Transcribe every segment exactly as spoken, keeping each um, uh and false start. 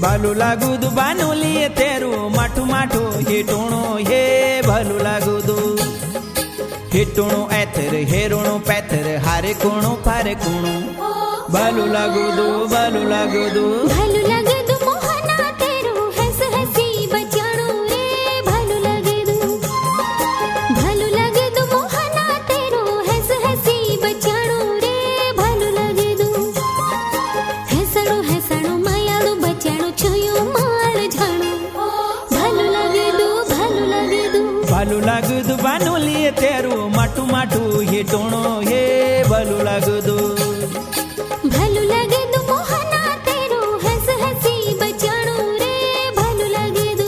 भलू लागुदु बानुलिए तेरू माठू माठू हिटुणु हे भलू लागुदु हिटुणु एथर हेरुणु पैथर हारे कुणु फारे कुणु भलू लागुदु भलू लागुदु भलू लागुदु मोहना तेरू हंस हंसी बचाणु रे भलू लागुदु भलू लागुदु मोहना तेरू हंस हंसी बचाणु रे भलू लागुदु हंसणु हंसणु मायाळु बचाणु छुयो माळ झाणु भलू लागुदु भलू लागुदु भलू लागुदु बानुलिए तेरू माठू माठू हिटुणु हे भलू लागुदु भलू लागुदु मोहना तेरू हंस हंसी बचाणु रे भलू लागुदु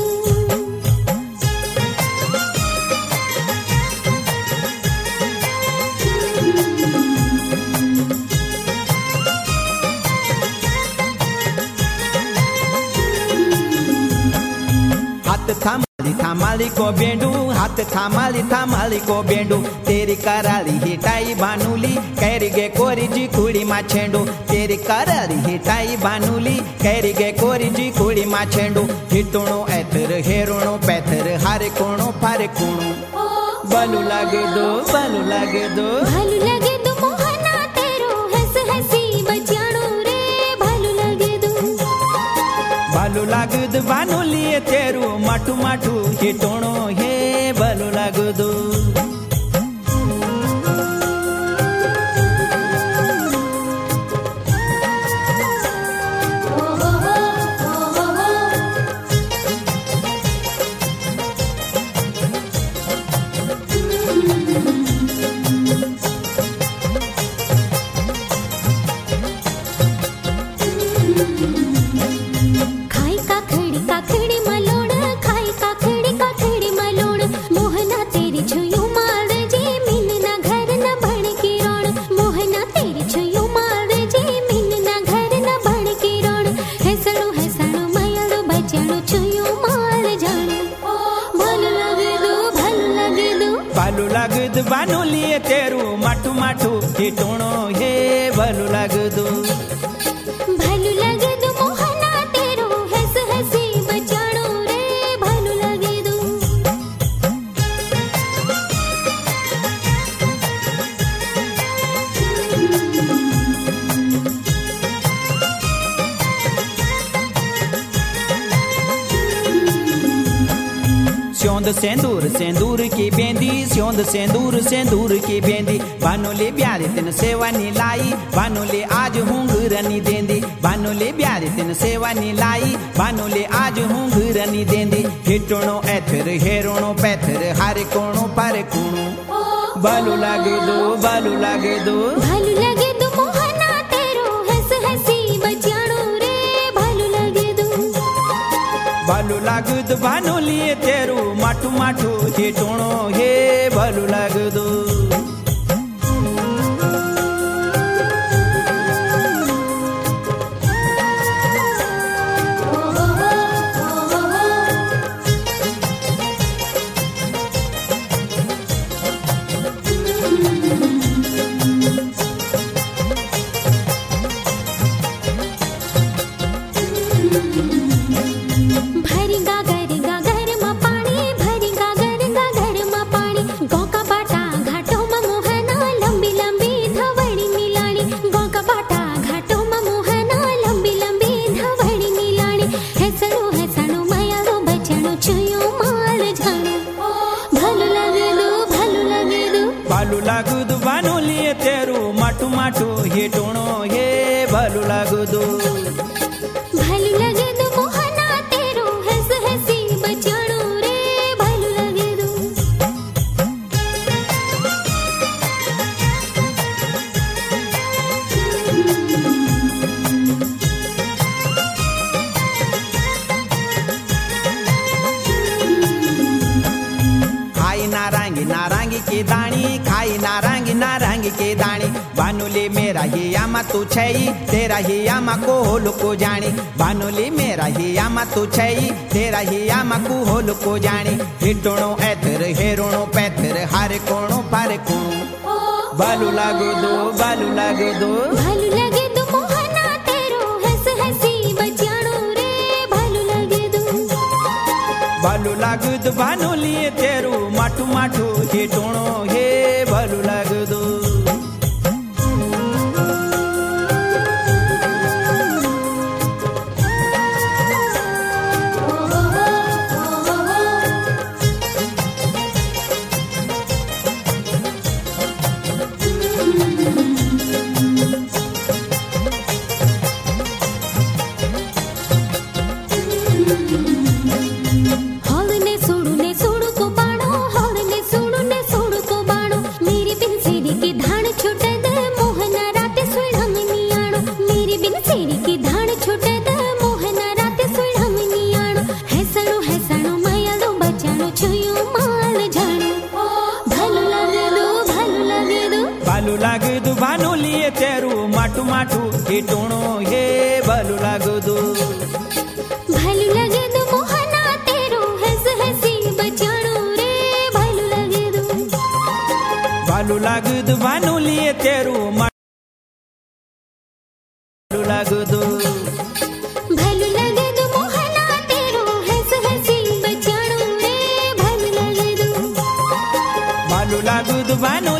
हाथ थामाली थामाली को बेंडू हाथ थामाली थामाली को बेंडू तेरी कराली हिटाई बानुली कैरिगे कोरी जी कुड़ी मा छेंडू तेरी कराली हिटाई बानुली कैरिगे कोरी जी कुड़ी मा छेंडू हिटुणु एथर हेरुणु पैथर हारे कुणु फारे कुणु भलू लागुदु भलू लागुदु भलू लागुदु मोहना तेरू हंस हंसी बचाणु रे भलू लागुदु भलू लागुदु बानुलिए तेरू माठू माठू हिटुणु हे भलू लागुदु खाई काकड़ी काकड़ी मलोड़ खाई काकड़ी काकड़ी मलोड़ मोहना तेरी छुयो मार जे मिन ना घर ना बन के रोण मोहना तेरी छुयो मार जे मिन ना घर ना बन के रोण हंसणु हंसणु मायाळु बचाणु छुयो मार जाणु भलू लागुदु भलू लागुदु भलू लागुदु बानुलिए तेरू माठू माठू हिटुणु हे भलू लागुदु भलू लागुदु मोहना तेरू हंस हंसी बचाणु रे भलू लागुदु स्योंद सेंदूर सेंदूर की बेंदी स्योंद सेंदूर सेंदूर की बेंदी बानुली ब्यारी तिन सेवानी लाई बानुली आज हुंगरनी देंदी बानुली ब्यारी तिन सेवानी लाई बानुली आज हुंगरनी देंदी हिटुणु एथर हेरुणु पैथर हारे कुणु फारे कुणु भलू लागुदु भलू लागुदु भलू लागुदु मोहना तेरू हंस हंसी बचाणु रे भलू लागुदु भलू लागुदु बानुलिए तेरू माठू माठू हिटुणु हे भलू लागुदु भरी गागर गागर मा पाणी भरी गागर गागर मा पाणी गोका बाटा घाटो मा मोहना लंबी लंबी धवणी मिलाणी गोका बाटा घाटो मा मोहना लंबी लंबी धवणी मिलाणी हंसणु हंसणु मायाळु बचाणु छुयो माळ झाणु भलू लागुदु भलू लागुदु भलू लागुदु बानुलिए तेरू माठू माठू हिटुणु हे भलू लागुदु भलू लागुदु मोहना तेरू हंस हंसी बचाणु रे भलू लागुदु खाई नारंगी नारंगी की दाणी खाई नारंगी नारंगी की दाणी बानुली मेरा ही आमा तू छई तेरा ही आमा को होल को जानी बानुली मेरा ही आमा तू छई तेरा ही आमा को होल को जानी हिटुणु एथर हेरुणु पैथर हारे कोणु फारे कुणु भलू लागुदु भलू लागुदु भलू लागुदु मोहना तेरू हंस हंसी बचाणु रे भलू लागुद भानुलिए तेरू माठू माठू हे टोणो हे भलू लागुदू भलू लागुदू भानुलिए तेरू माठू माठू हे टोणो हे भलू लागुदू भलू लागेदू मोहना तेरू हंस हंसी बचाणो रे भलू लागेदू भलू लागुदू भानुलिए तेरू भलू लागुदू भलू लागेदू मोहना तेरू हंस हंसी बचाणो रे भलू लागेदू भलू लागुदू भानु